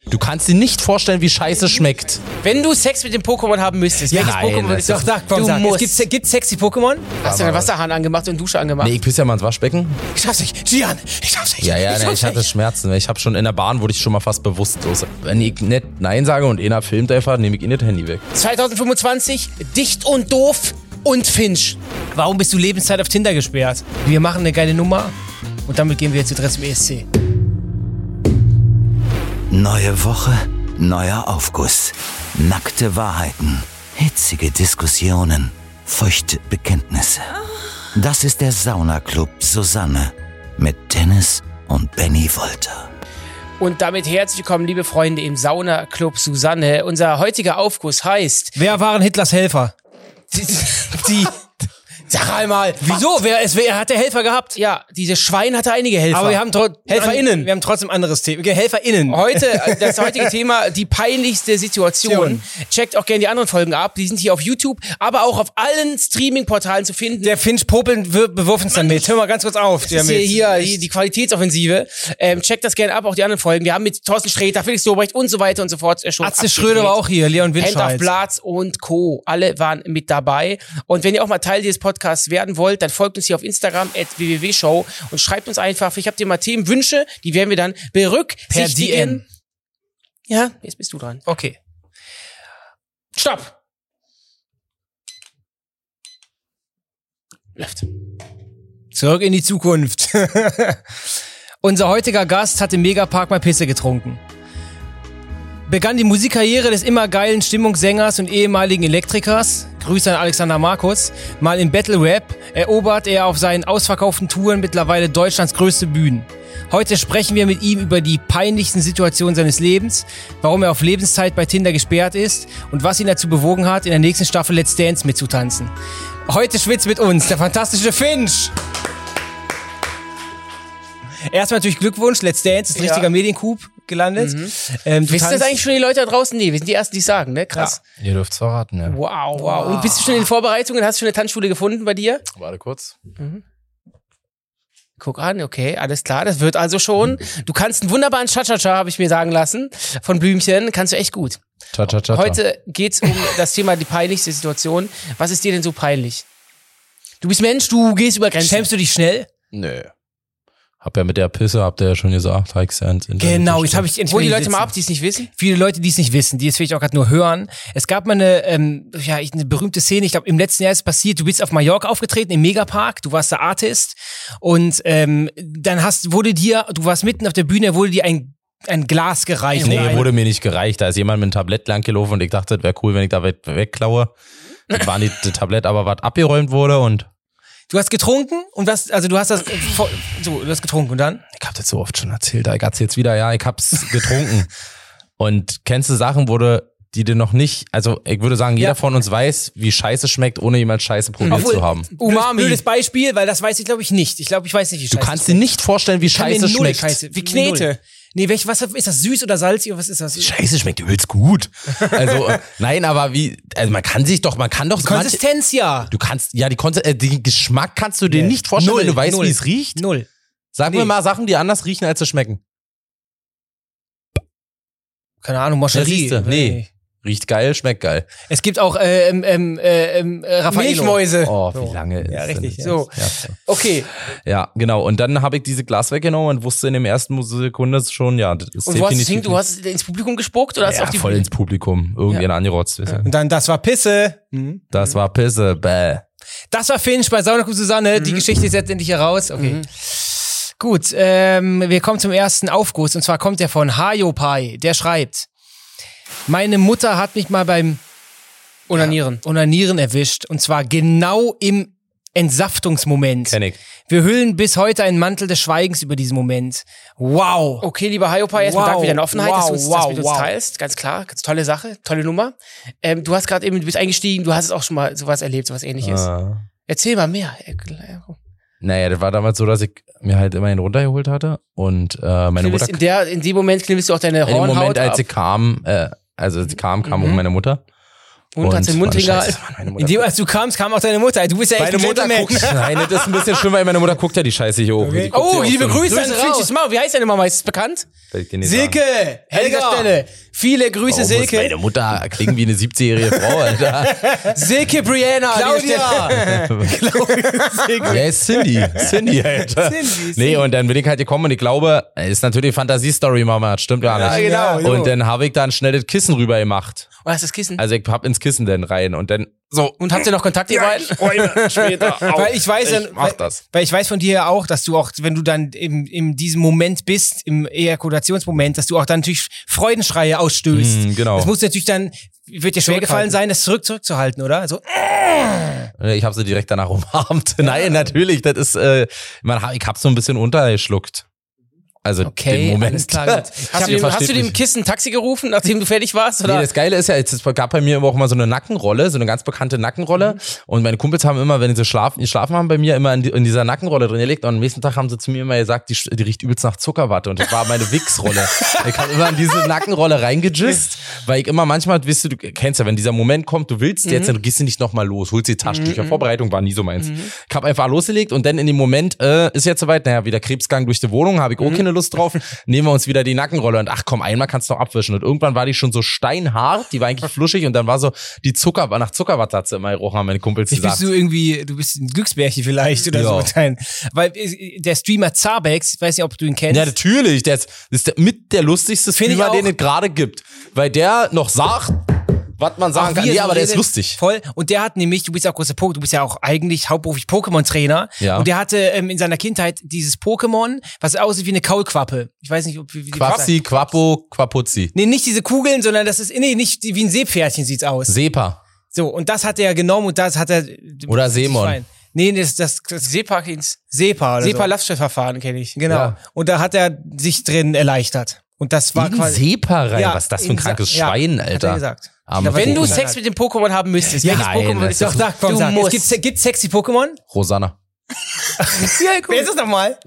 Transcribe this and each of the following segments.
Du kannst dir nicht vorstellen, wie scheiße schmeckt. Wenn du Sex mit dem Pokémon haben müsstest, welches Pokémon würdest du? Doch, komm, sag. Gibt's sexy Pokémon? Hast du den Wasserhahn angemacht und Dusche angemacht? Nee, ich pisse ja mal ins Waschbecken. Ich schaff's nicht. Gian, ich schaff's nicht. Ich hatte Schmerzen. Ich habe schon in der Bahn, wurde ich schon mal fast bewusstlos. Wenn ich nicht Nein sage und einer filmt einfach, nehme ich ihn das Handy weg. 2025, Dicht und Doof und Finch. Warum bist du Lebenszeit auf Tinder gesperrt? Wir machen eine geile Nummer und damit gehen wir jetzt direkt zum ESC. Neue Woche, neuer Aufguss. Nackte Wahrheiten, hitzige Diskussionen, feuchte Bekenntnisse. Das ist der Saunaclub Susanne mit Dennis und Benny Wolter. Und damit herzlich willkommen, liebe Freunde, im Saunaclub Susanne. Unser heutiger Aufguss heißt... Wer waren Hitlers Helfer? Die... Sag einmal. Wieso? Wer hat der Helfer gehabt? Ja, dieses Schwein hatte einige Helfer. Aber wir haben HelferInnen. Wir haben trotzdem anderes Thema. HelferInnen. Das heutige Thema, die peinlichste Situation. Checkt auch gerne die anderen Folgen ab. Die sind hier auf YouTube, aber auch auf allen Streaming-Portalen zu finden. Der Finch popeln bewirft uns dann mit. Hör mal ganz kurz auf. Das ist hier die Qualitätsoffensive. Checkt das gerne ab, auch die anderen Folgen. Wir haben mit Thorsten Sträter, Felix Lobrecht und so weiter und so fort schon Atze Schröder war auch hier, Leon Winscheid. Hand auf Platz und Co. Alle waren mit dabei. Und wenn ihr auch mal Teil dieses Podcasts werden wollt, dann folgt uns hier auf Instagram @www.show und schreibt uns einfach, ich habt ihr mal Themenwünsche, die werden wir dann berücksichtigen. Per DM. Ja, jetzt bist du dran. Okay. Stopp! Läuft. Zurück in die Zukunft. Unser heutiger Gast hat im Megapark mal Pisse getrunken. Begann die Musikkarriere des immer geilen Stimmungssängers und ehemaligen Elektrikers, Grüße an Alexander Markus, mal im Battle Rap, erobert er auf seinen ausverkauften Touren mittlerweile Deutschlands größte Bühnen. Heute sprechen wir mit ihm über die peinlichsten Situationen seines Lebens, warum er auf Lebenszeit bei Tinder gesperrt ist und was ihn dazu bewogen hat, in der nächsten Staffel Let's Dance mitzutanzen. Heute schwitzt mit uns der fantastische Finch! Erstmal natürlich Glückwunsch, Let's Dance, ist ein richtiger Mediencoup gelandet. Wissen das eigentlich schon die Leute da draußen? Nee, wir sind die Ersten, die es sagen, ne? Krass. Ja, ihr dürft's verraten, ja. Wow. Und bist du schon in den Vorbereitungen? Hast du schon eine Tanzschule gefunden bei dir? Warte kurz. Guck an, okay, alles klar, das wird also schon. Du kannst einen wunderbaren Cha-Cha-Cha, habe ich mir sagen lassen, von Blümchen, kannst du echt gut. Cha-Cha-Cha. Heute geht's um das Thema die peinlichste Situation. Was ist dir denn so peinlich? Du bist Mensch, du gehst über Grenzen. Schämst du dich schnell? Nö. Hab ja mit der Pisse, habt ihr ja schon gesagt, Genau, jetzt habe ich Hol die Leute mal ab, die es nicht wissen. Viele Leute, die es nicht wissen, die es vielleicht auch gerade nur hören. Es gab mal eine berühmte Szene, ich glaube im letzten Jahr ist es passiert, du bist auf Mallorca aufgetreten, im Megapark, du warst der Artist und dann du warst mitten auf der Bühne, wurde dir ein Glas gereicht. Nee, wurde mir nicht gereicht, da ist jemand mit einem Tablett langgelaufen und ich dachte, das wäre cool, wenn ich da wegklaue. Das war nicht das Tablett, aber was abgeräumt wurde und... Du hast getrunken und du hast getrunken und dann? Ich hab das so oft schon erzählt, ich erzähl's wieder, ja, ich hab's getrunken. Und kennst du Sachen, die dir noch nicht, also ich würde sagen, jeder von uns weiß, wie Scheiße schmeckt, ohne jemals Scheiße probiert zu haben. Umami. Blödes Beispiel, weil das weiß ich glaube ich nicht. Ich weiß nicht, wie Scheiße Du kannst dir nicht vorstellen, wie Scheiße schmeckt. Wie Knete. Nee, was ist das, süß oder salzig oder was ist das? Scheiße schmeckt übelst gut. Also, nein, aber man kann doch... Konsistenz, ja. Du kannst, ja, den Geschmack kannst du dir nicht vorstellen, wenn du weißt, wie es riecht. Null. Sag mir mal Sachen, die anders riechen, als sie schmecken. Keine Ahnung, Moscherie. Nee. Riecht geil, schmeckt geil. Es gibt auch Raffaello. Milchmäuse. Oh, wie lange ist ja, richtig. Das? So. Ja. Okay. Ja, genau. Und dann habe ich diese Glas weggenommen und wusste in dem ersten Sekunde schon, ja, das ist und definitiv... Du hast ins Publikum gespuckt oder hast ja, auf die voll ins Publikum. Irgendjemand angerotzt. Ja. Und dann, das war Pisse. Das war Pisse, bäh. Das war Finch bei Saunaclub Susanne. Die Geschichte ist jetzt endlich heraus. Okay. Gut, wir kommen zum ersten Aufguss. Und zwar kommt der von Hayopai. Der schreibt: Meine Mutter hat mich mal beim Onanieren erwischt. Und zwar genau im Entsaftungsmoment. Kenn ich. Wir hüllen bis heute einen Mantel des Schweigens über diesen Moment. Wow. Okay, lieber Hayopai, erstmal Dank für deine Offenheit, dass du das mit uns teilst. Ganz klar, ganz tolle Sache, tolle Nummer. Du hast gerade eben, du bist eingestiegen, du hast es auch schon mal sowas erlebt, sowas Ähnliches. Erzähl mal mehr. Naja, das war damals so, dass ich mir halt immer einen runtergeholt hatte und meine Mutter... In dem Moment knibbelst du auch deine Hornhaut In dem Moment, als sie kam, kam auch meine Mutter Und hat sie den Mund hingehalten? Indem, als du kamst, kam auch deine Mutter. Du bist ja echt Meine Mutter guckt, nein, das ist ein bisschen schlimm, weil meine Mutter guckt ja die Scheiße hier hoch. Okay. Oh, liebe Grüße an Grüße Finchys Mama. Wie heißt deine Mama? Ist es bekannt? Silke! Helga Stelle. Viele Grüße, Silke. Meine Mutter klingt wie eine 70-jährige Frau, Alter. Silke Brianna. Claudia! Ja, ist Cindy, Alter. Nee, und dann bin ich halt gekommen und ich glaube, ist natürlich Fantasiestory, Mama, das stimmt ja nicht. Ja, genau. Und dann habe ich dann schnell das Kissen rüber gemacht. Und hast du das Kissen? Also ich hab ins Kissen dann rein und dann so. Und habt ihr noch Kontakt, ihr beiden? Später. Weil ich weiß, weil ich weiß von dir ja auch, dass du auch, wenn du dann in diesem Moment bist, im Ejakulationsmoment, dass du auch dann natürlich Freudenschreie ausstößt. Genau. Das muss natürlich dann, wird dir schwer gefallen sein, das zurückzuhalten, oder? Also, Ich habe sie direkt danach umarmt. Nein, natürlich, das ist, ich hab so ein bisschen untergeschluckt. Also den Moment. alles klar, gut. Hast du dem Kissen ein Taxi gerufen, nachdem du fertig warst? Oder? Nee, das Geile ist ja, es gab bei mir auch immer so eine Nackenrolle, so eine ganz bekannte Nackenrolle. Und meine Kumpels haben immer, wenn sie schlafen haben, bei mir immer in dieser Nackenrolle drin gelegt. Und am nächsten Tag haben sie zu mir immer gesagt, die riecht übelst nach Zuckerwatte. Und das war meine Wichsrolle. Ich habe immer in diese Nackenrolle reingejist, weil ich immer manchmal, weißt du kennst ja, wenn dieser Moment kommt, du willst jetzt, dann gehst du nicht nochmal los, holst die Taschentücher. Vorbereitung war nie so meins. Ich habe einfach losgelegt und dann in dem Moment, ist jetzt soweit, naja, wieder Krebsgang durch die Wohnung, habe ich auch keine Lust drauf. Nehmen wir uns wieder die Nackenrolle und ach komm, einmal kannst du noch abwischen. Und irgendwann war die schon so steinhart, die war eigentlich fluschig und dann war so die nach Zuckerwatte hat sie immer gerochen, haben meine Kumpels gesagt. Du bist ein Glücksbärchen vielleicht oder so. Weil der Streamer Zabex, ich weiß nicht, ob du ihn kennst. Ja, natürlich, das ist mit der lustigste Streamer, den es gerade gibt. Weil der noch sagt, was man sagen kann. Nee, aber der ist lustig. Voll. Und der hat nämlich, du bist ja auch großer du bist ja auch eigentlich hauptberuflich Pokémon-Trainer. Ja. Und der hatte in seiner Kindheit dieses Pokémon, was aussieht wie eine Kaulquappe. Ich weiß nicht, wie die Quapsi, Quappo, Quapuzzi. Nee, nicht diese Kugeln, sondern das ist, nicht wie ein Seepferdchen sieht's aus. Sepa. So, und das hat er genommen und das hat er... Oder Seemon. Nee, das Sepa-Kins. Sepa oder Sepa-Lastschriftverfahren kenne ich. Genau. Ja. Und da hat er sich drin erleichtert. Und das war quasi... Sepa rein. Ja, was ist das für ein krankes Schwein, Alter. Hat er gesagt. Wenn du Sex mit dem Pokémon haben müsstest, welches Pokémon ist Doch, sag, komm, sag. musst. Gibt's sexy Pokémon? Rosanna. Ja, cool. Wer ist das nochmal?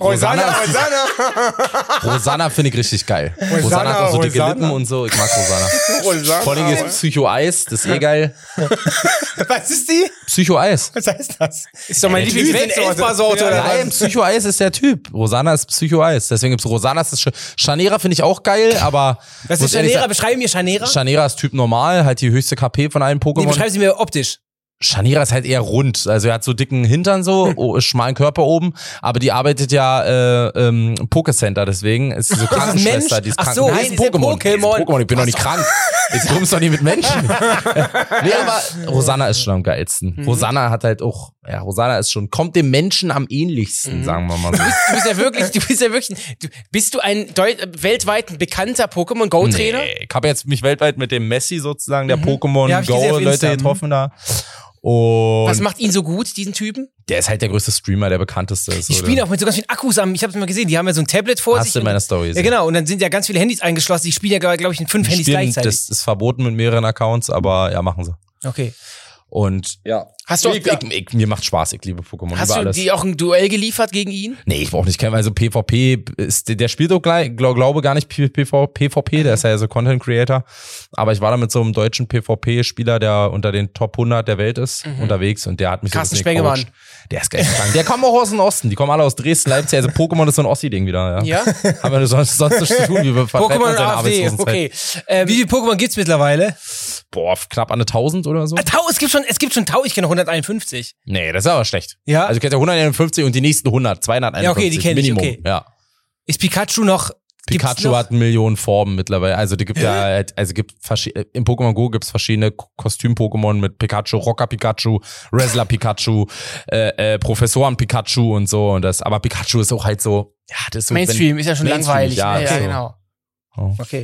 Rosanna finde ich richtig geil. Rosanna hat auch so dicke Lippen und so. Ich mag Rosanna. Vor allem ist Psycho-Eis, das ist geil. Was ist die? Psycho-Eis. Was heißt das? Ist doch mein Lieblings-Sorte oder Nein, Psycho-Eis ist der Typ. Rosanna ist Psycho-Eis. Deswegen gibt's Rosanna. Chanera finde ich auch geil, aber... Was ist Chanera? Beschreibe mir Chanera. Chanera ist Typ normal, halt die höchste KP von allen Pokémon. Nee, beschreibe sie mir optisch. Chanera ist halt eher rund, also er hat so dicken Hintern so, schmalen Körper oben, aber die arbeitet ja Pokécenter, deswegen ist sie so Krankenschwester, die ist krank. Ach so, Nein, ist ein Pokémon. Ich bin doch nicht krank. Ich komm's doch nicht mit Menschen. Nee, aber Rosanna ist schon am geilsten. Rosanna hat halt auch, Rosanna ist schon, kommt dem Menschen am ähnlichsten, sagen wir mal so. Du bist ja wirklich, bist du ein weltweit bekannter Pokémon Go Trainer? Nee, ich habe jetzt mich weltweit mit dem Messi sozusagen, der Pokémon Go Leute getroffen da. Und was macht ihn so gut, diesen Typen? Der ist halt der größte Streamer, der bekannteste ist. Die spielen auch mit so ganz vielen Akkus am, ich habe es mal gesehen, die haben ja so ein Tablet vor sich. Hast du in meiner Story gesehen. Ja, genau, und dann sind ja ganz viele Handys eingeschlossen, die spielen ja, glaube ich, in 5 Handys gleichzeitig. Das ist verboten mit mehreren Accounts, aber ja, machen sie. Okay. Und ja. Hast du auch, mir macht Spaß, ich liebe Pokémon. Hast du dir auch ein Duell geliefert gegen ihn? Nee, ich brauche nicht kennen, also PvP ist, der spielt doch gleich, glaube gar nicht PvP, der ist ja so Content Creator. Aber ich war da mit so einem deutschen PvP-Spieler, der unter den Top 100 der Welt ist, unterwegs und der hat mich Carsten so ein bisschen Spengemann. gecoacht. Der ist geil krank. Der kommt auch aus dem Osten, die kommen alle aus Dresden, Leipzig, also Pokémon ist so ein Ossi-Ding wieder, ja. Haben wir sonst nichts zu tun, wie wir Pokémon AfD, okay. Wie viele Pokémon gibt's mittlerweile? Boah, knapp an 1000 oder so. Es gibt schon 1000, ich kenne 151. Nee, das ist aber schlecht. Ja. Also du kennst ja 151 und die nächsten 100, 251. Ja, okay, die kenn ich, Minimum. okay. Ja. Ist Pikachu noch... Pikachu hat Millionen Formen mittlerweile. Also die gibt im Pokémon Go gibt's verschiedene Kostüm-Pokémon mit Pikachu, Rocker Pikachu, Wrestler Pikachu, Professoren Pikachu und so. Und das, aber Pikachu ist auch halt so, ja, das ist so. Mainstream ist ja schon langweilig. Ja, ja, so. genau. Oh. Okay.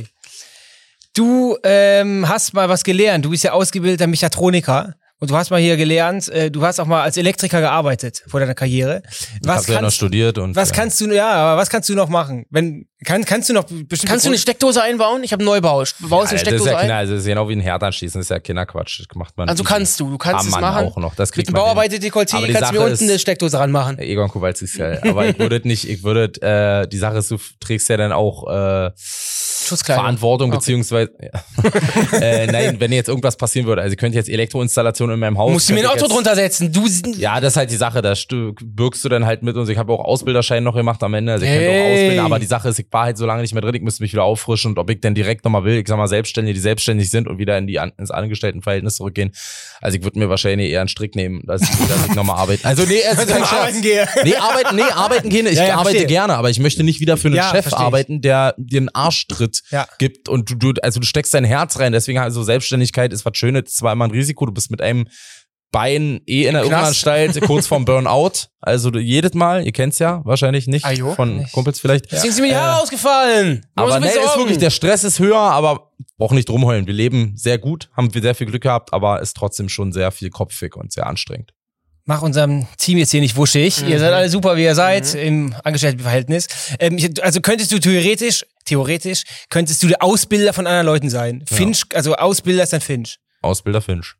Du hast mal was gelernt. Du bist ja ausgebildeter Mechatroniker. Und du hast mal hier gelernt, du hast auch mal als Elektriker gearbeitet vor deiner Karriere. Ich habe ja noch studiert und. Was kannst du noch machen? Kannst du noch bestimmt. Kannst du eine Steckdose einbauen? Ich habe einen Neubau. Baust eine Steckdose ein? Also das ist genau wie ein Herd anschließen, das ist ja Kinderquatsch. Das macht man. Also du kannst es machen. Auch noch. Das kriegt mit dem Bauarbeiter-Dekolleté kannst du mir unten eine Steckdose ranmachen. Egon Kowalski ist ja. Aber ich würde nicht, die Sache ist, du trägst ja dann auch, Schutzkleidung. Verantwortung, beziehungsweise, nein, wenn jetzt irgendwas passieren würde, also ich könnte jetzt Elektroinstallation in meinem Haus. Musst du mir ein Auto drunter setzen, du. Ja, das ist halt die Sache, da birgst du dann halt mit uns. Ich habe auch Ausbilderschein noch gemacht am Ende, also ich könnte auch ausbilden, aber die Sache ist, ich war halt so lange nicht mehr drin, ich müsste mich wieder auffrischen und ob ich denn direkt nochmal will, ich sag mal Selbstständige, die selbstständig sind und wieder ins Angestelltenverhältnis zurückgehen. Also ich würde mir wahrscheinlich eher einen Strick nehmen, dass ich nochmal arbeite. Also nee, arbeiten gehe. Arbeiten gehen, ich arbeite gerne, aber ich möchte nicht wieder für einen Chef arbeiten, der dir einen Arschtritt gibt und du steckst dein Herz rein, deswegen also Selbstständigkeit ist was Schönes, ist zwar immer ein Risiko, du bist mit einem Bein in der Irrenanstalt kurz vorm Burnout, also jedes Mal, ihr kennt's ja wahrscheinlich nicht, von Kumpels vielleicht. Deswegen sind mir die Haare ausgefallen. Aber nee, ist wirklich, der Stress ist höher, aber brauch nicht rumheulen, wir leben sehr gut, haben wir sehr viel Glück gehabt, aber ist trotzdem schon sehr viel kopfig und sehr anstrengend. Mach unserem Team jetzt hier nicht wuschig. Ihr seid alle super, wie ihr seid, im Angestelltenverhältnis. Also könntest du theoretisch, könntest du der Ausbilder von anderen Leuten sein. Finch, also Ausbilder ist dann Finch. Ausbilder Finch.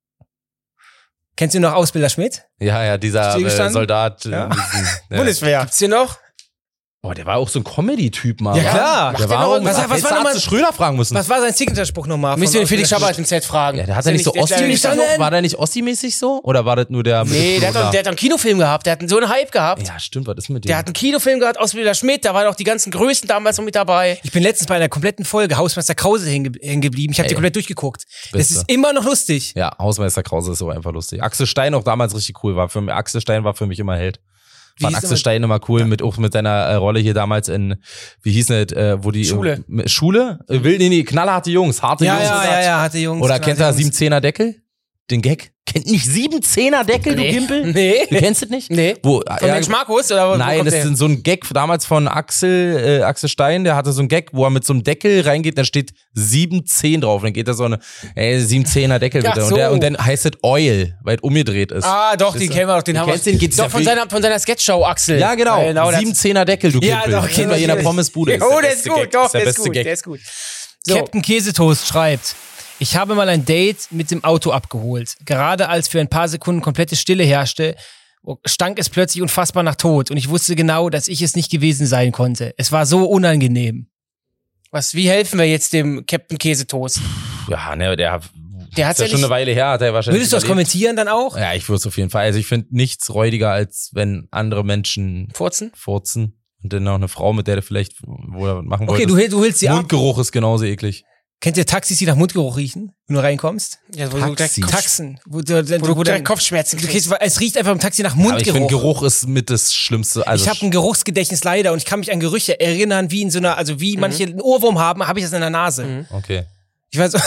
Kennst du noch Ausbilder Schmidt? Ja, dieser Soldat. Bundeswehr. Gibt's den noch? Oh, der war auch so ein Comedy-Typ mal. Ja, klar. Der war auch, was war nochmal Schröder fragen müssen. Was war sein Signature-Spruch nochmal? Müssen wir den Felix Schabbert im Set fragen. Ja, der hat ja nicht so Ossi-mäßig so? War der nicht Ossi-mäßig so? Oder war das nur der... Nee, der hat einen Kinofilm gehabt. Der hat so einen Hype gehabt. Ja, stimmt. Was ist mit dem? Der hat einen Kinofilm gehabt, Ausbilder Schmidt. Da waren auch die ganzen Größten damals noch mit dabei. Ich bin letztens bei einer kompletten Folge Hausmeister Krause hängen geblieben. Ich habe die komplett durchgeguckt. Das ist immer noch lustig. Ja, Hausmeister Krause ist so einfach lustig. Axel Stein auch damals richtig cool. Axel Stein war für mich immer Held. Fand Axel Stein immer cool, auch mit seiner Rolle hier damals in, wie hieß das, wo die... Schule. Schule? knallharte Jungs, harte Jungs. Ja, harte Jungs. Oder kennt er 7-10er Deckel? Den Gag? Kennt nicht 7-10er Deckel, du Gimpel? Nee. Du kennst es nicht? Nee. Von Mensch Markus? Oder nein, das ist so ein Gag damals von Axel Stein, der hatte so ein Gag, wo er mit so einem Deckel reingeht, da steht 7-10 drauf. Dann geht da so eine 7-10er Deckel bitte. So. Und dann heißt es Oil, weil es umgedreht ist. Ah, doch, den kennen wir doch, den haben wir. Den geht's doch, von seiner Sketchshow, Axel. Ja, genau. 7-10er Deckel, du Gimpel. Ja, doch, kennen wir hier in der Pommesbude. Oh, der ist gut, doch, der ist gut. So. Captain Käsetoast schreibt: Ich habe mal ein Date mit dem Auto abgeholt. Gerade als für ein paar Sekunden komplette Stille herrschte, stank es plötzlich unfassbar nach Tod. Und ich wusste genau, dass ich es nicht gewesen sein konnte. Es war so unangenehm. Wie helfen wir jetzt dem Captain Käsetoast? Ja, ne, der hat's ist ja schon eine Weile her, hat er wahrscheinlich. Würdest du das kommentieren dann auch? Ja, ich würde es auf jeden Fall. Also ich finde nichts räudiger, als wenn andere Menschen furzen. Und dann noch eine Frau, mit der du vielleicht machen wolltest. Okay, du hältst sie ab. Mundgeruch ist genauso eklig. Kennt ihr Taxis, die nach Mundgeruch riechen, wenn du reinkommst? Ja, Taxen. Wo du direkt Kopfschmerzen kriegst. Es riecht einfach im Taxi nach Mundgeruch. Aber ich finde, Geruch ist mit das Schlimmste. Also ich habe ein Geruchsgedächtnis leider und ich kann mich an Gerüche erinnern, wie in so einer, also wie manche einen Ohrwurm haben, habe ich das in der Nase. Okay. Ich weiß,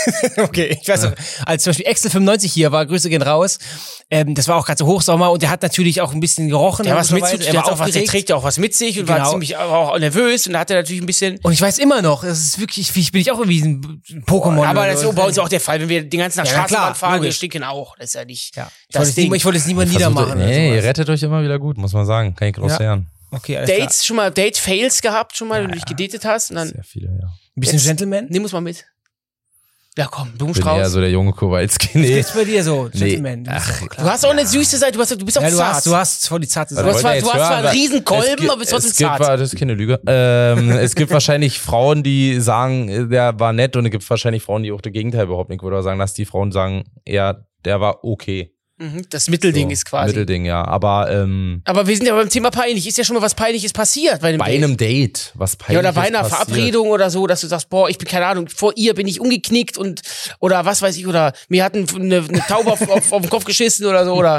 auch, als zum Beispiel Excel 95 hier war, Grüße gehen raus, das war auch gerade so Hochsommer und der hat natürlich auch ein bisschen gerochen. Der trägt ja auch was mit sich und war ziemlich auch nervös und da hat er natürlich ein bisschen... Und ich weiß immer noch, das ist wirklich, bin ich auch irgendwie ein Pokémon. Aber das ist bei uns auch der Fall, wenn wir den ganzen Tag Straßenbahn fahren, wir stinken auch. Das ist ja nicht das Ding. Ich wollte es niemand niedermachen. Nee, ihr rettet euch immer wieder gut, muss man sagen. Kann ich groß lernen. Okay, Dates, schon mal Date-Fails gehabt, schon mal, wenn du dich gedatet hast. Und dann sehr viele, ja. Ein bisschen Gentleman? Nimm uns mal mit. Ja, komm, Ich bin Blumenstrauß. eher so der junge Kowalski. Nee. Was ist bei dir so? Gentleman. Nee. Du hast auch eine süße Seite, du bist auch zart. Du hast voll die zarte Du Seite. hast zwar einen riesen Kolben, aber bist trotzdem zart. Das ist keine Lüge. Es gibt wahrscheinlich Frauen, die sagen, der war nett, und es gibt wahrscheinlich Frauen, die auch das Gegenteil behaupten. Ich würde auch sagen, dass die Frauen sagen, ja, der war okay. Das Mittelding ist quasi. Mittelding, ja. Aber wir sind ja beim Thema peinlich. Ist ja schon mal was Peinliches passiert bei einem Date. Was Peinliches ja, oder bei einer Verabredung oder so, dass du sagst, boah, ich bin, keine Ahnung, vor ihr bin ich umgeknickt oder was weiß ich, oder mir hat eine Taube auf den Kopf geschissen oder so, oder.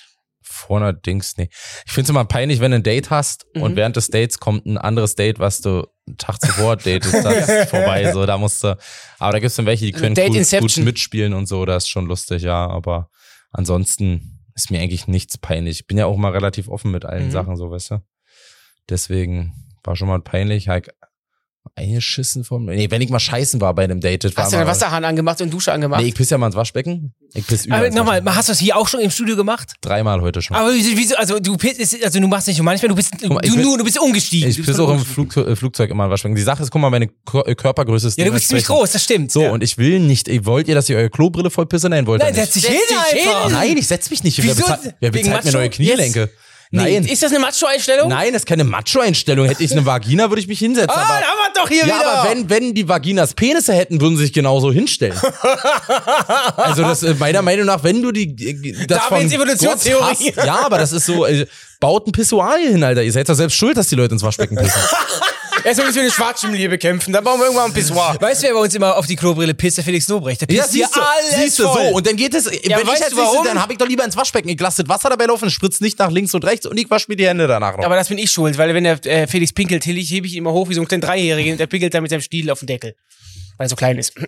Vor einer Dings, nee. Ich finde es immer peinlich, wenn du ein Date hast und während des Dates kommt ein anderes Date, was du einen Tag zuvor datest, das ist vorbei, so, da musst du, aber da gibt's dann welche, die können gut mitspielen und so, das ist schon lustig, ja, aber ansonsten ist mir eigentlich nichts peinlich. Ich bin ja auch mal relativ offen mit allen Sachen, so, weißt du. Deswegen war schon mal peinlich. Halt eingeschissen vom... Nee, wenn ich mal scheißen war bei einem Date. Hast du einen Wasserhahn angemacht und Dusche angemacht? Nee, ich pisse ja mal ins Waschbecken. Ich pisse überall. Aber nochmal, hast du das hier auch schon im Studio gemacht? 3-mal heute schon. Aber wieso, also du machst nicht nur manchmal, du bist umgestiegen. Ich pisse auch im Flugzeug immer im Waschbecken. Die Sache ist, guck mal, meine Körpergröße ist... Ja, du bist ziemlich groß, das stimmt. So, und ich will nicht... Wollt ihr, dass ihr eure Klobrille voll pisse? Nein, wollt ihr nicht. Nein, setz dich hin einfach. Nein, ich setz mich nicht hin. Wieso? Wer bezahlt mir neue Kniegelenke? Nein. Ist das eine Macho-Einstellung? Nein, das ist keine Macho-Einstellung. Hätte ich eine Vagina, würde ich mich hinsetzen. Ah, aber, da haben wir doch hier ja, wieder. aber wenn die Vaginas Penisse hätten, würden sie sich genauso hinstellen. Also das meiner Meinung nach, wenn du das Darwins Evolutionstheorie. Gott hast, ja, aber das ist so, baut ein Pissoir hier hin, Alter. Ihr seid doch selbst schuld, dass die Leute ins Waschbecken pissen. Erstmal müssen wir eine Schwarzschimmel bekämpfen, dann bauen wir irgendwann ein Pissoir. Weißt du, wer bei uns immer auf die Klobrille pisst? Der Felix Lobrecht. Der pisst hier alles siehst du, voll. so. Und dann geht es, wenn ich weißt jetzt du warum? dann habe ich doch lieber ins Waschbecken. Ich lasse das Wasser dabei laufen, spritzt nicht nach links und rechts und ich wasche mir die Hände danach noch. Aber das bin ich schuld, weil wenn der Felix pinkelt, hebe ich ihn immer hoch wie so ein kleiner Dreijährigen und der pinkelt dann mit seinem Stiel auf den Deckel. Weil er so klein ist.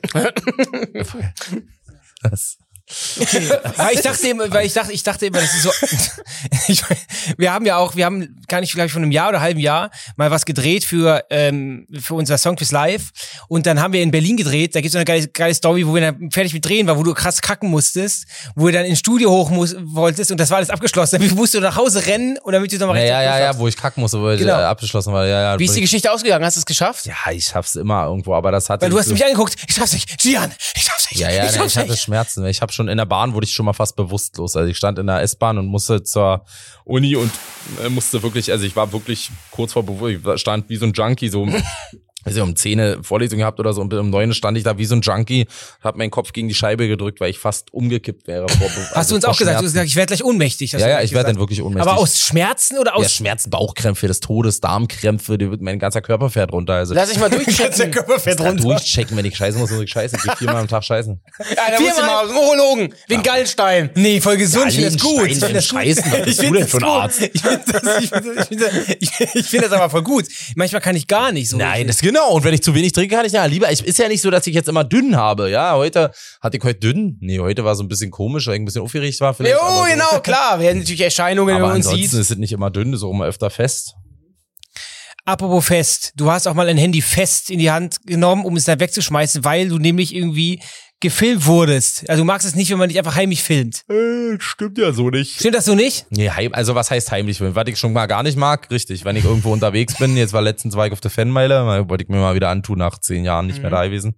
Weil ich dachte immer, das ist so. wir haben gar nicht, glaube ich, von einem Jahr oder halben Jahr mal was gedreht für unser Songquiz Live. Und dann haben wir in Berlin gedreht. Da gibt es eine geile Story, wo wir dann fertig mit drehen waren, wo du krass kacken musstest, wo du dann ins Studio hoch wolltest und das war alles abgeschlossen. Dann musst du nach Hause rennen und damit du nochmal Ja, wo ich kacken musste, wo ich abgeschlossen war. Ja, Wie ist die Geschichte ausgegangen? Hast du es geschafft? Ja, ich schaff's immer irgendwo, aber das hat. Weil du hast mich angeguckt. Ich schaff's nicht. Gian, ich schaff's nicht. Ich hatte Schmerzen. Ich habe schon in der Bahn wurde ich schon mal fast bewusstlos. Also ich stand in der S-Bahn und musste zur Uni und musste wirklich, also ich war wirklich kurz vor Bewusstsein. Ich stand wie so ein Junkie, so also um 10 Vorlesung gehabt oder so und um 9 stand ich da wie so ein Junkie, hab meinen Kopf gegen die Scheibe gedrückt, weil ich fast umgekippt wäre. Hast du uns auch gesagt? Du hast gesagt, ich werde gleich ohnmächtig. Ja, ich werde dann wirklich ohnmächtig. Aber aus Schmerzen oder aus... Ja, Schmerzen, Bauchkrämpfe des Todes, Darmkrämpfe, mein ganzer Körper fährt runter. Also Lass ich mal durchchecken. Durchchecken, wenn ich scheißen muss ich scheißen. Ich geh 4-mal am Tag scheißen. Ja, da musst du mal aus dem Urologen, wegen Gallenstein. Nee, voll gesund, ich finde das gut. Ich finde das scheißen. Was bist du denn für ein Arzt? Ich finde das aber voll gut. Manchmal kann ich gar nicht so. Nein, das genau. Und wenn ich zu wenig trinke, kann ich ja lieber. Ist ja nicht so, dass ich jetzt immer dünn habe. Ja, heute dünn. Nee, heute war so ein bisschen komisch, weil ich ein bisschen aufgeregt war vielleicht. Jo, genau, klar. Wir haben natürlich Erscheinungen, wenn aber man uns ansonsten sieht. ist es nicht immer dünn, ist auch immer öfter fest. Apropos fest. Du hast auch mal ein Handy fest in die Hand genommen, um es dann wegzuschmeißen, weil du nämlich irgendwie gefilmt wurdest. Also du magst es nicht, wenn man dich einfach heimlich filmt. Stimmt ja so nicht. Stimmt das so nicht? Nee, also was heißt heimlich filmen? Was ich schon mal gar nicht mag, richtig. Wenn ich irgendwo unterwegs bin, jetzt war letztens war ich auf der Fanmeile, wollte ich mir mal wieder antun, nach 10 Jahren nicht mehr da gewesen.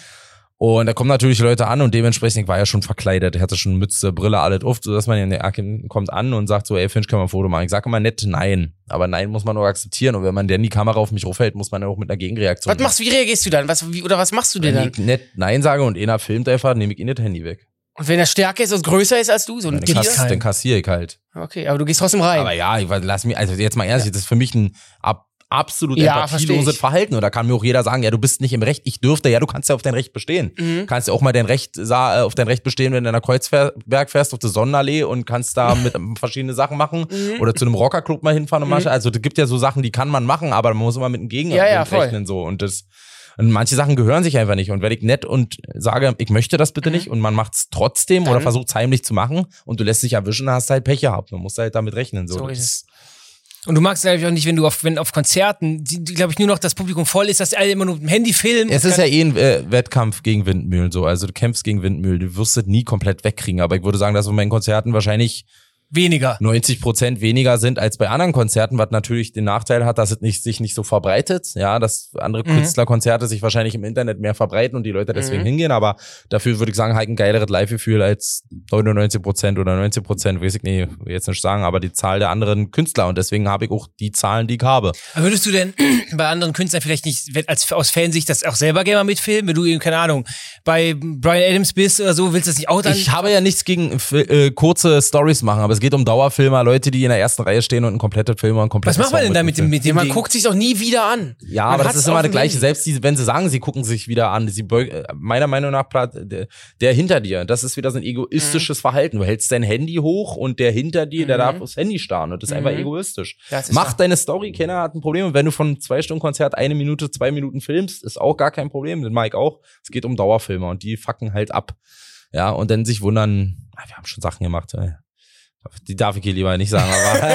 Und da kommen natürlich Leute an und dementsprechend, ich war ja schon verkleidet, ich hatte schon Mütze, Brille, alles auf, sodass man in der Ecke kommt an und sagt so, ey Finch, können wir ein Foto machen? Ich sage immer nett nein, aber nein muss man nur akzeptieren und wenn man denn die Kamera auf mich raufhält, muss man ja auch mit einer Gegenreaktion. Wie reagierst du dann? Was machst du denn dann? Wenn ich nett nein sage und einer filmt einfach, nehme ich ihn das Handy weg. Und wenn er stärker ist und größer ist als du, so ein Tier? Dann kassiere ich halt. Okay, aber du gehst trotzdem rein. Aber ja, lass mich, also jetzt mal ehrlich, das ist für mich ein absolut empathieloses Verhalten. Und da kann mir auch jeder sagen, ja, du bist nicht im Recht, ich dürfte, ja, du kannst ja auf dein Recht bestehen. Kannst ja auch mal auf dein Recht bestehen, wenn du in einer Kreuzberg fährst, auf der Sonnenallee und kannst da mit verschiedene Sachen machen oder zu einem Rockerclub mal hinfahren und also es gibt ja so Sachen, die kann man machen, aber man muss immer mit einem Gegenargument rechnen so und manche Sachen gehören sich einfach nicht. Und wenn ich nett und sage, ich möchte das bitte nicht und man macht es trotzdem oder versucht es heimlich zu machen und du lässt dich erwischen, dann hast du halt Pech gehabt. Man muss halt damit rechnen. So ist es. Und du magst es natürlich auch nicht, wenn auf Konzerten, glaube ich, nur noch das Publikum voll ist, dass alle immer nur mit dem Handy filmen. Es ist ja ein Wettkampf gegen Windmühlen so. Also du kämpfst gegen Windmühlen, du wirst es nie komplett wegkriegen. Aber ich würde sagen, dass bei meinen Konzerten wahrscheinlich weniger. 90% weniger sind als bei anderen Konzerten, was natürlich den Nachteil hat, dass es sich nicht so verbreitet. Ja, dass andere Künstlerkonzerte sich wahrscheinlich im Internet mehr verbreiten und die Leute deswegen hingehen. Aber dafür würde ich sagen, halt ein geileres Live-Gefühl als 99% oder 90%, weiß ich nicht, will jetzt nicht sagen, aber die Zahl der anderen Künstler. Und deswegen habe ich auch die Zahlen, die ich habe. Aber würdest du denn bei anderen Künstlern vielleicht nicht aus Fansicht das auch selber gerne mal mitfilmen? Wenn du eben, keine Ahnung, bei Bryan Adams bist oder so, willst du das nicht auch dann? Ich habe ja nichts gegen kurze Stories machen, aber es geht um Dauerfilmer, Leute, die in der ersten Reihe stehen und ein komplettes Film und ein komplettes. Was macht man denn da mit dem Man Ding? guckt sich doch nie wieder an. Ja, aber das ist immer das Gleiche. Selbst wenn sie sagen, sie gucken sich wieder an, meiner Meinung nach, der hinter dir, das ist wieder so ein egoistisches Verhalten. Du hältst dein Handy hoch und der hinter dir, der darf aufs Handy starren und das ist einfach egoistisch. Mach deine Story, keiner hat ein Problem. Und wenn du von 2 Stunden Konzert 1 Minute, 2 Minuten filmst, ist auch gar kein Problem. Den mag ich auch. Es geht um Dauerfilmer und die fucken halt ab. Ja, und dann sich wundern, wir haben schon Sachen gemacht, die darf ich hier lieber nicht sagen,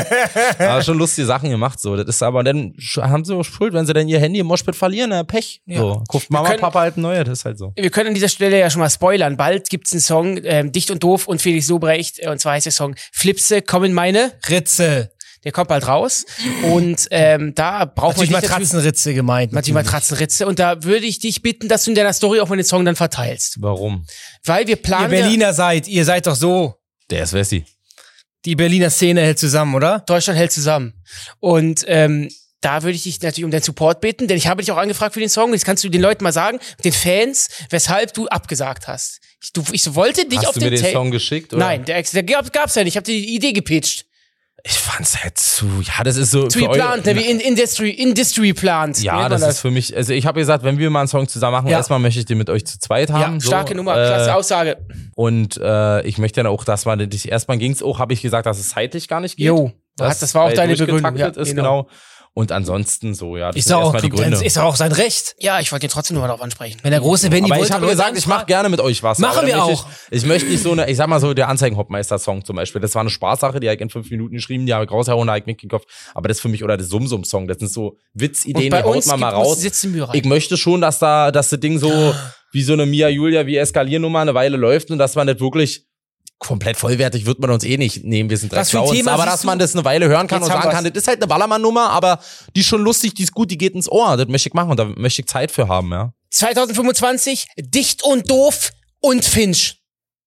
aber schon lustige Sachen gemacht, so. Das ist aber, dann haben sie auch Schuld, wenn sie dann ihr Handy im Moshpit verlieren, Pech. Ja. So. Kauft Mama, Papa halt ein neues, das ist halt so. Wir können an dieser Stelle ja schon mal spoilern. Bald gibt's einen Song, Dicht und Doof und Felix Lobrecht, und zwar heißt der Song Flipse, komm in meine Ritze. Der kommt bald raus. Und da braucht man natürlich Matratzenritze gemeint. Natürlich Matratzenritze. Und da würde ich dich bitten, dass du in deiner Story auch mal den Song dann verteilst. Warum? Weil wir planen. Ihr Berliner seid, ihr seid doch so. Der ist Wessi. Die Berliner Szene hält zusammen, oder? Deutschland hält zusammen. Und da würde ich dich natürlich um deinen Support bitten, denn ich habe dich auch angefragt für den Song. Jetzt kannst du den Leuten mal sagen, den Fans, weshalb du abgesagt hast. Ich wollte dich Hast auf du mir den den Song geschickt? Oder? Nein, der gab's ja nicht. Ich habe die Idee gepitcht. Ich fand's halt das ist so. Zu geplant, wie Industry plant. Ja, das ist für mich, also ich habe gesagt, wenn wir mal einen Song zusammen machen, erstmal möchte ich den mit euch zu zweit haben. Ja, starke Nummer, klasse Aussage. Und ich möchte dann auch, dass man erstmal ging's auch, habe ich gesagt, dass es zeitlich gar nicht geht. Jo, das war auch deine Begründung. Ja, ist, genau. Und ansonsten so, ja, das Ist sind auch, erstmal die Gründe. ist auch sein Recht. Ja, ich wollte ihn trotzdem nur mal darauf ansprechen. Wenn der große Benny Aber wollte, ich habe gesagt, ich mache gerne mit euch was. Machen wir auch. Ich möchte nicht so eine, ich sag mal so, der Anzeigen-Hopmeister-Song zum Beispiel, das war eine Spaßsache, die habe ich in 5 Minuten geschrieben, die habe ich rausgehauen, da habe ich mitgekauft. Aber das ist für mich, oder der Sum-Sum-Song, das sind so Witzideen, die haut man mal raus. Ich möchte schon, dass das Ding so wie so eine Mia Julia wie Eskaliernummer eine Weile läuft und dass man nicht wirklich komplett vollwertig wird man uns eh nicht nehmen, wir sind drei Clowns, aber dass man das eine Weile hören kann und sagen kann, das ist halt eine Ballermann-Nummer, aber die ist schon lustig, die ist gut, die geht ins Ohr, das möchte ich machen und da möchte ich Zeit für haben, ja. 2025, Dicht und Doof und Finch.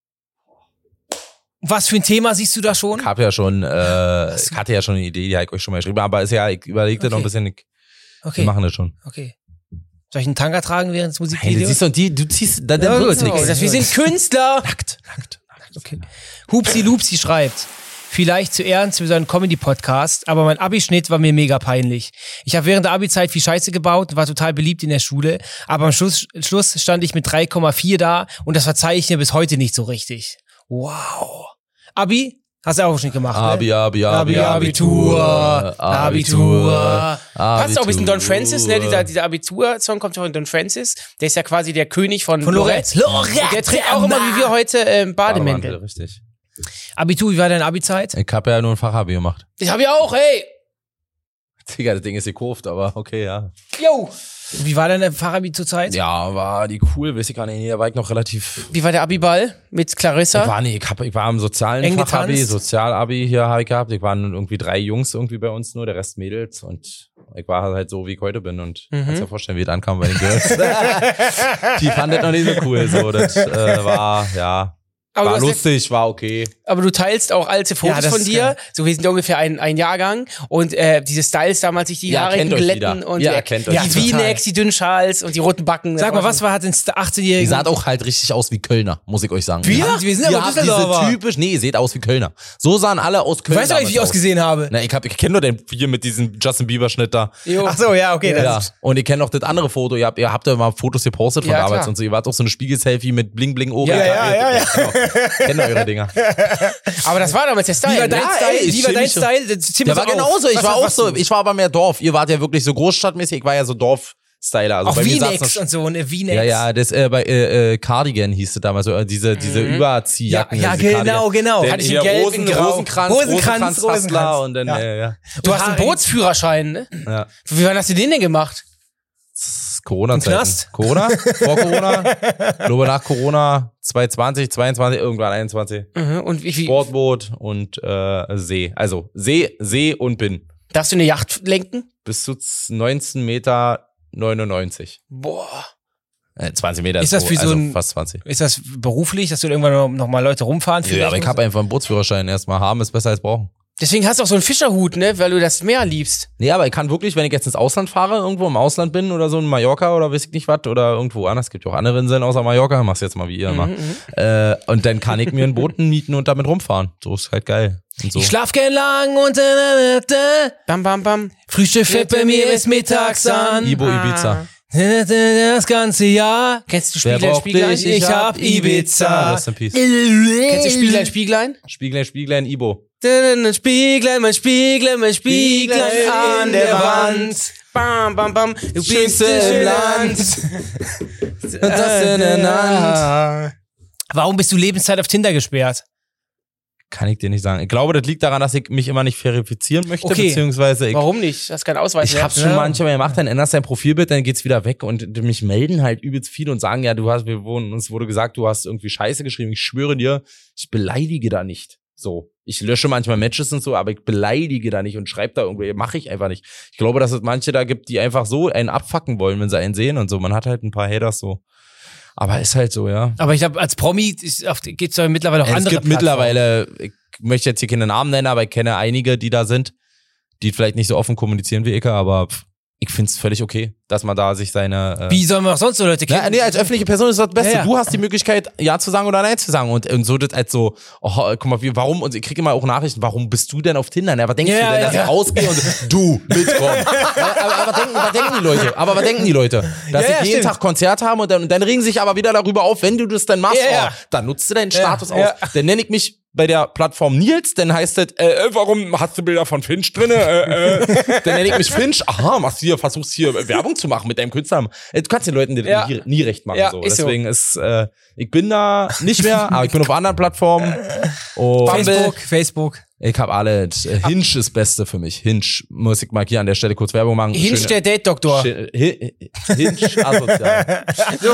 Was für ein Thema siehst du da schon? Ich hatte ja schon eine Idee, die habe ich euch schon mal geschrieben, aber ist ja, ich überlegte noch ein bisschen, wir machen das schon. Okay. Soll ich einen Tanga tragen während des Hey, Musikvideos? siehst du, und du ziehst, dann Ja, wird's gut. nix. Wir sind Künstler. Nackt. Okay. Hupsi Lupsi schreibt, vielleicht zu ernst für so einen Comedy-Podcast, aber mein Abischnitt war mir mega peinlich. Ich habe während der Abi-Zeit viel Scheiße gebaut und war total beliebt in der Schule, aber am Schluss stand ich mit 3,4 da und das verzeihe ich mir bis heute nicht so richtig. Wow. Abi? Hast du auch schon gemacht, ne? Abitur. Passt auch ein bisschen Don Francis, ne? Dieser Abitur-Song kommt von Don Francis. Der ist ja quasi der König von Lorette. Der trägt auch immer, wie wir heute, Bademäntel. Richtig. Abitur, wie war deine Abi-Zeit? Ich habe ja nur ein Fachabi gemacht. Ich hab ja auch, hey. Digga, das Ding ist gekauft, aber okay, ja. Yo. Wie war deine Fachabi zur Zeit? Ja, war die cool, weiß ich gar nicht. Nee, da war ich noch relativ. Wie war der Abiball mit Clarissa? Ich war im sozialen Eng Fachabi, getanzt? Sozialabi hier habe ich gehabt. Ich waren irgendwie 3 Jungs irgendwie bei uns nur, der Rest Mädels und ich war halt so, wie ich heute bin und kannst dir vorstellen, wie es ankam bei den Girls. Die fanden das noch nicht so cool, so. Das war, ja. Aber War lustig, war okay. Aber du teilst auch alte Fotos das von ist dir. geil. So, wir sind ja ungefähr ein Jahrgang. Und diese Styles damals, sich die Ihr Haare erkennt euch glätten wieder. und Ihr erkennt euch die wieder. V-Necks, die dünnen Schals und die roten Backen. Sag mal, was hat denn der 18-Jährige? Die sah auch halt richtig aus wie Kölner, muss ich euch sagen. Wir sind aber habt diese Düsseldorfer. ihr seht aus wie Kölner. So sahen alle aus Köln. Du weißt doch nicht, wie ich damals ausgesehen habe. Na, ich kenne nur den hier mit diesem Justin Bieber Schnitt da. Ach so, ja, okay. Das Ja. ist, Und ihr kennt noch das andere Foto. Ihr habt ja mal Fotos gepostet von Ja, damals klar. und so. Ihr wart auch so eine Spiegel-Selfie mit Bling Bling Ohren. Ja. Kennt eure Dinger. Aber das war damals der Style. wie war dein ne? Style? ey, Wie war dein chemische- Style? Das zählt Der mir war so auf. genauso. Ich Was- war auch was- so. Ich war aber mehr Dorf. Ihr wart ja wirklich so großstadtmäßig. Ich war ja so Dorf-Styler. Also Auch bei mir saß V-Necks noch- und so, ne? V-Necks. Ja, das bei Cardigan hieß es damals, so, diese Überziehjacken. Ja, diese genau. Der, Hatte ich in hier Gelb, in Grau. Rosenkranz. Hustler und dann, Ja. ja. Du hast einen Bootsführerschein, ne? Ja. Wie wann hast du den denn gemacht? Corona-Zeiten. Knast? Corona? Vor Corona? Ich glaube nach Corona 2020, 22, irgendwann 21. Und wie Sportboot und See. Also See und Bin. darfst du eine Yacht lenken? Bis zu 19,99 Meter. Boah. 20 Meter Ist das für also so ein- fast 20. Ist das beruflich, dass du irgendwann noch mal Leute rumfahren? Ja, aber ich habe einfach einen Bootsführerschein. Erstmal haben ist besser als brauchen. Deswegen hast du auch so einen Fischerhut, ne? Weil du das Meer liebst. Nee, aber ich kann wirklich, wenn ich jetzt ins Ausland fahre, irgendwo im Ausland bin oder so in Mallorca oder weiß ich nicht was oder irgendwo anders, gibt ja auch andere Inseln außer Mallorca, mach's jetzt mal wie ihr immer. Und dann kann ich mir ein Boot mieten und damit rumfahren. So ist halt geil. Und so. Ich schlaf gern lang und Bam, bam, bam. Frühstück fällt bei mir bis mittags an. Ibo Ibiza. Das ganze Jahr. Kennst du Wer Spieglein, braucht Spieglein? dich? Ich hab Ibiza. Rest in Peace. Kennst du Spieglein, Spieglein? Spieglein, Ibo. Spieglein, mein Spieglein an der Wand. Bam, bam, bam. Du bist im Land. Und das in der Hand. Warum bist du Lebenszeit auf Tinder gesperrt? Kann ich dir nicht sagen. Ich glaube, das liegt daran, dass ich mich immer nicht verifizieren möchte, Okay. beziehungsweise ich Warum nicht? Du hast keinen Ausweis Ich mehr. hab's schon manchmal gemacht, dann änderst dein Profilbild, dann geht's wieder weg und mich melden halt übelst viel und sagen, ja, uns wurde gesagt, du hast irgendwie Scheiße geschrieben. Ich schwöre dir, ich beleidige da nicht. So. Ich lösche manchmal Matches und so, aber ich beleidige da nicht und schreibe da irgendwie, mache ich einfach nicht. Ich glaube, dass es manche da gibt, die einfach so einen abfacken wollen, wenn sie einen sehen und so. Man hat halt ein paar Haters so. Aber ist halt so, ja. Aber ich glaube, als Promi geht's ja mittlerweile auch Es andere gibt Plattformen. mittlerweile, ich möchte jetzt hier keine Namen nennen, aber ich kenne einige, die da sind, die vielleicht nicht so offen kommunizieren wie ich, aber ich find's völlig okay, dass man da sich seine... Wie sollen wir auch sonst so Leute kennen? Nee, als öffentliche Person ist das Beste. Ja. Du hast die Möglichkeit, Ja zu sagen oder Nein zu sagen. Und so das als so, guck mal, warum, und ich kriege immer auch Nachrichten, warum bist du denn auf Tinder? Na, was denkst du denn, dass ich rausgehe und du mitkomm? aber was denken die Leute? Aber was denken die Leute? Dass sie jeden Tag Konzert haben und dann regen sich aber wieder darüber auf, wenn du das dann machst, dann nutzt du deinen Status aus. Dann nenne ich mich bei der Plattform Nils, dann heißt es, warum hast du Bilder von Finch drinne? Dann nenne ich mich Finch. Aha, versuchst hier Werbung zu machen mit deinem Künstler. Du kannst den Leuten nie recht machen. Ja, so. ist Deswegen ist, ich bin da nicht mehr, aber ich bin auf anderen Plattformen. Facebook. Ich hab alle. Hinge ist Beste für mich. Hinge, muss ich mal hier an der Stelle kurz Werbung machen. Hinge, der Date-Doktor. Hinge asozial. So.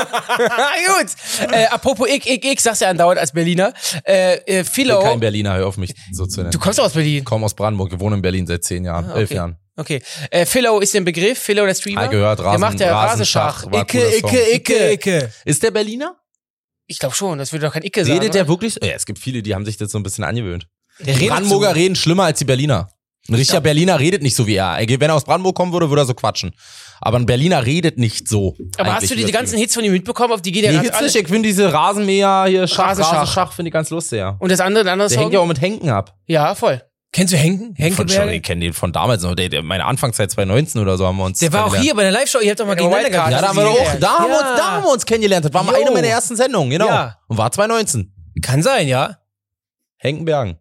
Gut. Apropos ich sag's ja andauernd als Berliner. Ich Philo. bin kein Berliner, hör auf mich so zu nennen. Du kommst aus Berlin. Ich komme aus Brandenburg, wir wohnen in Berlin seit 10 Jahren, 11 Jahren. Okay. Philo ist der Begriff, Philo der Streamer. Gehört, der macht der Rasenschach. war ein cooler Song. Icke. Ist der Berliner? Ich glaube schon, das würde doch kein Icke sein. Redet oder? der wirklich? Ja, es gibt viele, die haben sich das so ein bisschen angewöhnt. Der Die redet Brandenburger so. reden schlimmer als die Berliner. Ein richtiger Berliner redet nicht so wie er. Wenn er aus Brandenburg kommen würde, würde er so quatschen. Aber ein Berliner redet nicht so. Aber hast du die ganzen Hits von ihm mitbekommen? Auf die geht ja ganz Hits alle. nicht. Ich finde diese Rasenmäher hier, Rasenschach. Rasenschach finde ich ganz lustig, ja. Und das andere, Der hängt ja auch mit Henken ab. Ja, voll. Kennst du Henken? Ich kenne den von damals noch. Meine Anfangszeit 2019 oder so haben wir uns Der war auch kennengelernt. hier bei der Live-Show. Ihr habt doch mal gegeneinander Wildcard. gehabt. Ja, da haben wir doch auch, Ja. da haben wir uns kennengelernt. Das war mal Jo. eine meiner ersten Sendungen, genau. Ja. Und war 2019. Kann sein, ja. Henkenbergen.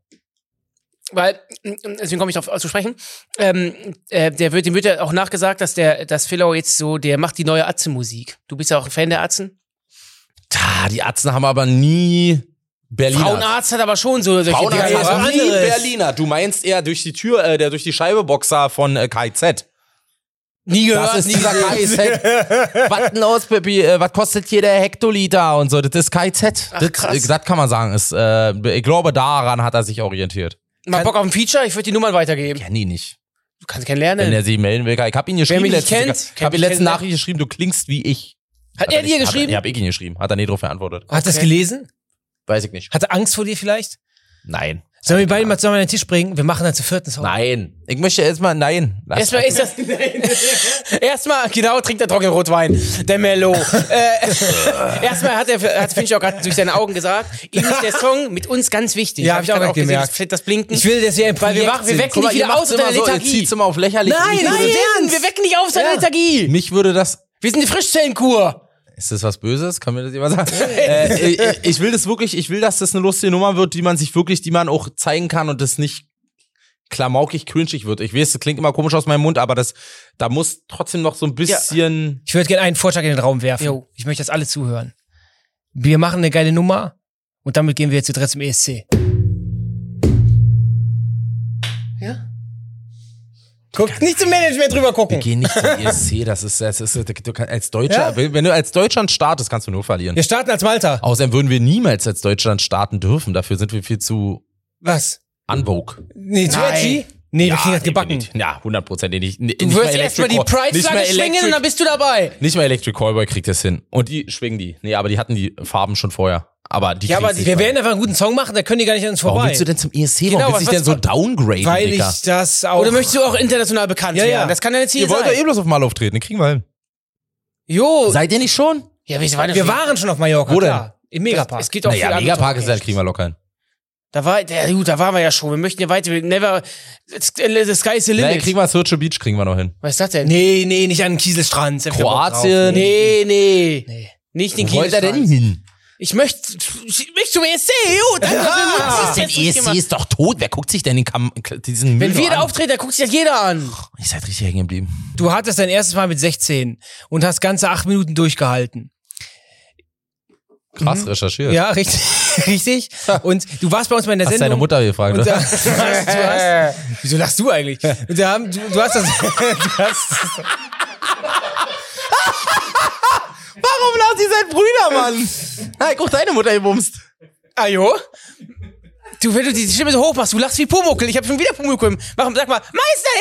Weil, deswegen komme ich darauf zu sprechen, dem wird ja auch nachgesagt, dass Philo jetzt so, der macht die neue Atze-Musik. Du bist ja auch ein Fan der Atzen. Die Atzen haben aber nie Berliner. Frauenarzt hat aber schon so solche Frauenarzt Dinger, haben aber- nie Berliner. Du meinst eher durch die Tür, der durch die Scheibe Boxer von KIZ. Nie gehört, Das ist nie dieser gesehen. KIZ. Was denn aus, Baby? Was kostet hier der Hektoliter und so? Das ist KIZ. Ach, krass. Das kann man sagen. Ich glaube, daran hat er sich orientiert. Mal Bock auf ein Feature? Ich würde die Nummern weitergeben. Kenn ihn nicht. Du kannst kennenlernen. Wenn er sie melden will. Ich hab ihn geschrieben. mich nicht kennt, ich hab kennt ihn letzte mich Nachricht geschrieben, du klingst wie ich. Hat er dir nicht- geschrieben? Ja, hab ich ihn geschrieben. Hat er nicht drauf geantwortet. Hat das Okay. gelesen? Weiß ich nicht. Hat er Angst vor dir vielleicht? Nein. Sollen wir beide mal zusammen an den Tisch bringen? Wir machen dann zu vierten Song. Nein. Ich möchte erstmal, nein. Erstmal ist das. Erstmal, genau, trinkt er trockenen Rotwein. Der Mello. Erstmal hat Finch auch gerade durch seine Augen gesagt, ihm ist der Song mit uns ganz wichtig. Ja, hab ich auch gerade gerade gemerkt. gesehen, das Blinken. Ich will, dass wir ein Weil wir Projekt sind. wecken dich wieder aus unter der Ihr Lethargie. zieht's immer auf lächerlich. Nein, Mich nein, würde- Wir wecken dich auf seine Lethargie. Mich würde das... Wir sind die Frischzellenkur. Ist das was Böses? Kann mir das jemand sagen? Ich will das wirklich, ich will, dass das eine lustige Nummer wird, die man auch zeigen kann und das nicht klamaukig cringig wird. Ich weiß, das klingt immer komisch aus meinem Mund, aber da muss trotzdem noch so ein bisschen... Ich würde gerne einen Vorschlag in den Raum werfen. Jo. Ich möchte, dass alle zuhören. Wir machen eine geile Nummer und damit gehen wir jetzt zu dritt zum ESC. Ja? Guck, nicht zum Management drüber Wir gucken. gehen nicht zum ESC, das ist du kannst als Deutscher, wenn du als Deutschland startest, kannst du nur verlieren. Wir starten als Malta. Außerdem würden wir niemals als Deutschland starten dürfen, dafür sind wir viel zu Was? unvogue. Nee, zu Nein. edgy? Nee, wir kriegen das gebacken. definitiv. Ja, 100% nicht. Du wirst erstmal die Pride-Flagge schwingen und dann bist du dabei. Nicht mal Electric Callboy kriegt das hin. Und die schwingen die. Nee, aber die hatten die Farben schon vorher. Aber die kriegen's nicht Wir mal. werden einfach einen guten Song machen, da können die gar nicht an uns Warum vorbei. willst du denn zum ESC? Genau, Warum willst du dich was- denn so downgraden, Weil Digga? ich das auch... Oder möchtest du auch international bekannt Ja, ja. werden? Das kann dein Ziel Ihr wollt ja sein. eh bloß auf Mal auftreten, den kriegen wir hin. Jo. Seid ihr nicht schon? Ja, wir waren schon auf Mallorca, Wo denn? klar. Im Megapark. Es gibt auch viel Naja, andere Megapark ist Sachen. ja, kriegen wir locker hin. Da waren wir ja schon. Wir möchten ja weiter. The sky is the Nee, limit. kriegen wir Virtual Beach, kriegen wir noch hin. Was ist das denn? Nee, nicht an den Kieselstrand. Da hab ich keinen Bock drauf. Kroatien. Nee. Nicht den Wo wollt ihr denn Kieselstrand. hin? Ich möchte zum ESC. Jo, danke, dass wir Der ESC ist doch tot. Wer guckt sich denn diesen Müll Wenn wir noch da an? auftreten, dann guckt sich das jeder an. Ihr seid richtig hängen geblieben. Du hattest dein erstes Mal mit 16 und hast ganze 8 Minuten durchgehalten. Krass recherchiert. Ja, richtig. richtig. Und du warst bei uns mal in der Hast Sendung. deine Mutter gefragt, Und oder? wieso lachst du eigentlich? Und da haben, du hast das. Warum lasst ihr seid Brüder, Mann? Hey, guck, deine Mutter gebumst. Ajo? Du, wenn du die Stimme so hoch machst, du lachst wie Pumuckl. Ich hab schon wieder Pumuckl. Sag mal, Meister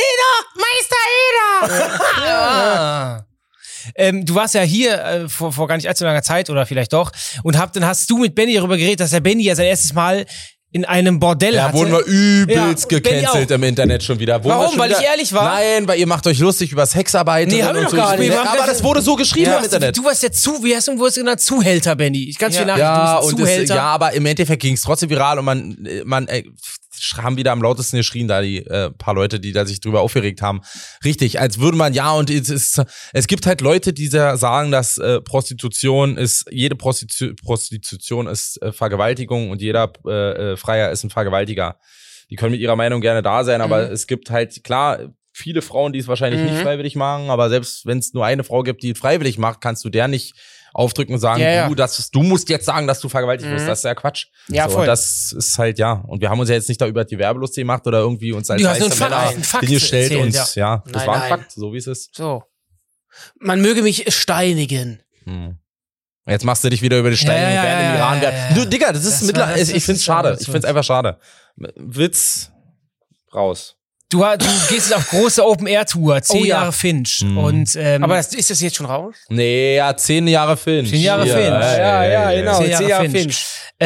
Eder! Du warst ja hier vor gar nicht allzu langer Zeit oder vielleicht doch. Und dann hast du mit Benny darüber geredet, dass der Benny ja sein erstes Mal in einem Bordell hatte. Ja, wurden wir übelst Ja, Benny gecancelt auch. im Internet schon wieder. Warum? Weil ich ehrlich war? Nein, weil ihr macht euch lustig über Sexarbeit. Nee, haben wir doch gar nicht. Aber das wurde so geschrieben im Internet. Du warst ja wie hast du genannt? Zuhälter, Benny. Ganz viel Nachrichten. Ja, du bist und Zuhälter. ja, aber im Endeffekt ging es trotzdem viral und man haben wieder am lautesten geschrien, da die paar Leute, die da sich drüber aufgeregt haben. Richtig, als würde man, es gibt halt Leute, die sagen, dass jede Prostitution ist Vergewaltigung und jeder Freier ist ein Vergewaltiger. Die können mit ihrer Meinung gerne da sein, aber es gibt halt, klar, viele Frauen, die es wahrscheinlich nicht freiwillig machen, aber selbst wenn es nur eine Frau gibt, die es freiwillig macht, kannst du der nicht aufdrücken und sagen, du musst jetzt sagen, dass du vergewaltigt wirst. Das ist ja Quatsch. Ja, so, voll. und das ist halt, und wir haben uns ja jetzt nicht da über die Werbelust gemacht oder irgendwie uns als Du hast nur weiße einen Männer Fakt hingestellt erzählt, und ja. das Nein, war ein nein. Fakt, so wie es ist. So. Man möge mich steinigen. Jetzt machst du dich wieder über die Steine im Iran. Du, Digga, das ist mittlerweile, ich find's schade. Ich find's einfach schade. Witz raus. Du gehst jetzt auf große Open-Air-Tour, 10 ja. Jahre Finch. Und, Aber ist das jetzt schon raus? Nee, ja, 10 Jahre Finch. 10 Jahre Ja, Finch. Ja, genau. 10 Jahre 10 Jahre Finch.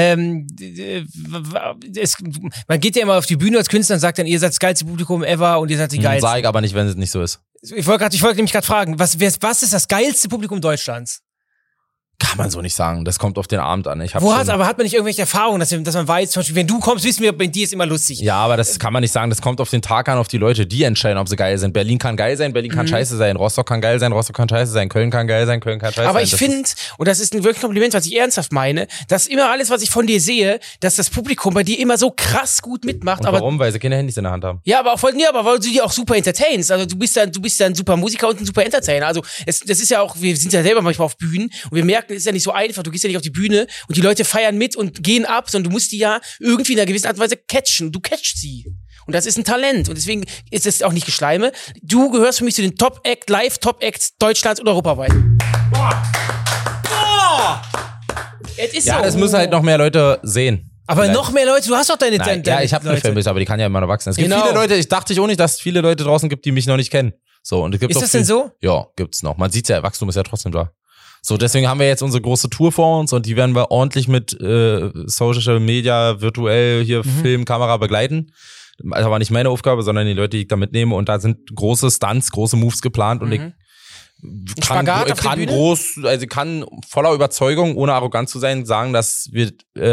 Finch. Man geht ja immer auf die Bühne als Künstler und sagt dann, ihr seid das geilste Publikum ever und ihr seid die geilsten. Sag ich aber nicht, wenn es nicht so ist. Ich wollte nämlich gerade fragen, was ist das geilste Publikum Deutschlands? Kann man so nicht sagen. Das kommt auf den Abend an. Aber hat man nicht irgendwelche Erfahrungen, dass man weiß, zum Beispiel, wenn du kommst, wissen wir, bei dir ist immer lustig. Ja, aber das kann man nicht sagen. Das kommt auf den Tag an, auf die Leute, die entscheiden, ob sie geil sind. Berlin kann geil sein, Berlin kann scheiße sein. Rostock kann geil sein, Rostock kann scheiße sein. Köln kann geil sein, Köln kann scheiße sein. Aber ich finde, und das ist ein wirklich Kompliment, was ich ernsthaft meine, dass immer alles, was ich von dir sehe, dass das Publikum bei dir immer so krass gut mitmacht. Und warum? Weil sie keine Handys in der Hand haben. Ja, aber weil du die auch super entertainst. Also du bist ja ein super Musiker und ein super Entertainer. Also das ist ja auch, wir sind ja selber manchmal auf Bühnen und wir merken, es ist ja nicht so einfach. Du gehst ja nicht auf die Bühne und die Leute feiern mit und gehen ab, sondern du musst die ja irgendwie in einer gewissen Art und Weise catchen. Du catchst sie. Und das ist ein Talent. Und deswegen ist es auch nicht Geschleime. Du gehörst für mich zu den Top-Acts Deutschlands und europaweit. Es ist Ja, so. das müssen halt noch mehr Leute sehen. Aber Vielleicht. noch mehr Leute, du hast doch deine Ja, ich habe eine Leute. Fanbase, aber die kann ja immer noch wachsen. Es gibt Genau. viele Leute, ich dachte auch nicht, dass es viele Leute draußen gibt, die mich noch nicht kennen. So, und es gibt Ist auch das denn so? Ja, gibt's noch. Man sieht's ja, Wachstum ist ja trotzdem da. So, deswegen haben wir jetzt unsere große Tour vor uns und die werden wir ordentlich mit Social Media, virtuell hier Film, Kamera begleiten. Also war nicht meine Aufgabe, sondern die Leute, die ich da mitnehme. Und da sind große Stunts, große Moves geplant und ich Spagat auf der Bühne? kann voller Überzeugung, ohne arrogant zu sein, sagen, dass wir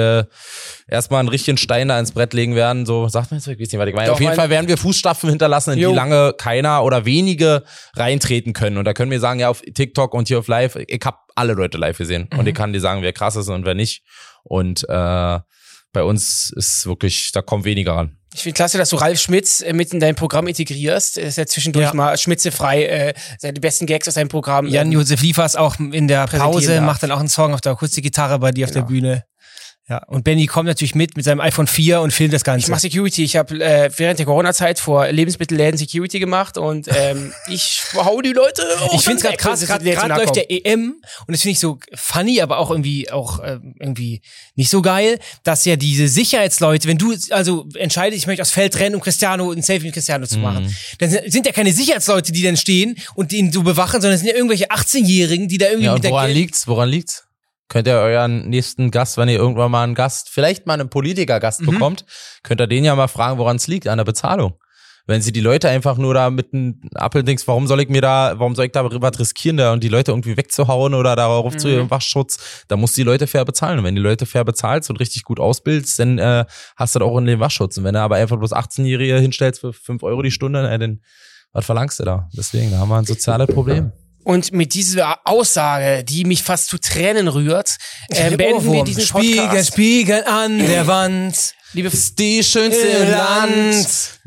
erstmal einen richtigen Stein da ins Brett legen werden. So, sagt man jetzt, ich weiß nicht, was ich meine. Doch, Auf jeden Fall werden wir Fußstapfen hinterlassen, in die lange keiner oder wenige reintreten können. Und da können wir sagen, ja, auf TikTok und hier auf Live, ich hab alle Leute live gesehen. Und ich kann dir sagen, wer krass ist und wer nicht. Und bei uns ist wirklich, da kommt weniger ran. Ich finde klasse, dass du Ralf Schmitz mit in dein Programm integrierst. Er ist ja zwischendurch mal schmitzefrei, seine besten Gags aus seinem Programm. Jan-Josef Liefers auch in der präsentieren Pause, darf. macht dann auch einen Song auf der Akustikgitarre bei dir auf der Bühne. Ja, und Benny kommt natürlich mit seinem iPhone 4 und filmt das Ganze. Ich mache Security. Ich habe während der Corona-Zeit vor Lebensmittelläden Security gemacht und ich hau die Leute. Ich finde es gerade krass, gerade läuft der EM und das finde ich so funny, aber auch irgendwie nicht so geil, dass ja diese Sicherheitsleute, wenn du also entscheidest, ich möchte aufs Feld rennen, um ein Selfie mit Cristiano zu machen, dann sind ja keine Sicherheitsleute, die dann stehen und den so bewachen, sondern es sind ja irgendwelche 18-Jährigen, die da irgendwie Ja, mit und der woran liegt's? Könnt ihr euren nächsten Gast, wenn ihr irgendwann mal einen Gast, vielleicht mal einen Politiker-Gast bekommt, könnt ihr den ja mal fragen, woran es liegt, an der Bezahlung. Wenn sie die Leute einfach nur da mit einem Appeldings, warum soll ich da was riskieren, da und die Leute irgendwie wegzuhauen oder darauf zu ihrem Wachschutz, da musst du die Leute fair bezahlen. Und wenn die Leute fair bezahlst und richtig gut ausbildest, dann hast du das auch in den Wachschutz. Und wenn du aber einfach bloß 18-Jährige hinstellst für 5 Euro die Stunde, dann was verlangst du da? Deswegen, da haben wir ein soziales Problem. Und mit dieser Aussage, die mich fast zu Tränen rührt, beenden wir diesen Podcast. Spiegel an der Wand. Liebe Ist die schönste im Land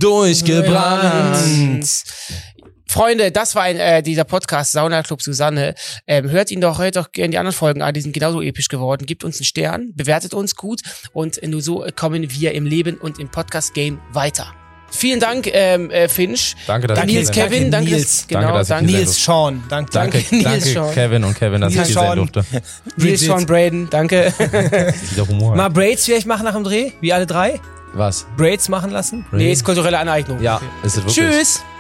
durchgebrannt. Freunde, das war dieser Podcast Sauna Club Susanne. Hört doch gerne die anderen Folgen an, die sind genauso episch geworden. Gebt uns einen Stern, bewertet uns gut und nur so kommen wir im Leben und im Podcast-Game weiter. Vielen Dank, Finch. Danke, dass Nils, ich hier Kevin, sein danke, Nils. genau, Danke, dass ich danke. hier Nils Sean, danke. Danke, Nils Sean. Kevin und Kevin, dass ich hier sein durfte. Nils Sean Braden, danke. Wieder Humor. Mal Braids vielleicht machen nach dem Dreh, wie alle drei? Was? Braids machen lassen? Nee, ist kulturelle Aneignung. Ja, ist es wirklich. Tschüss.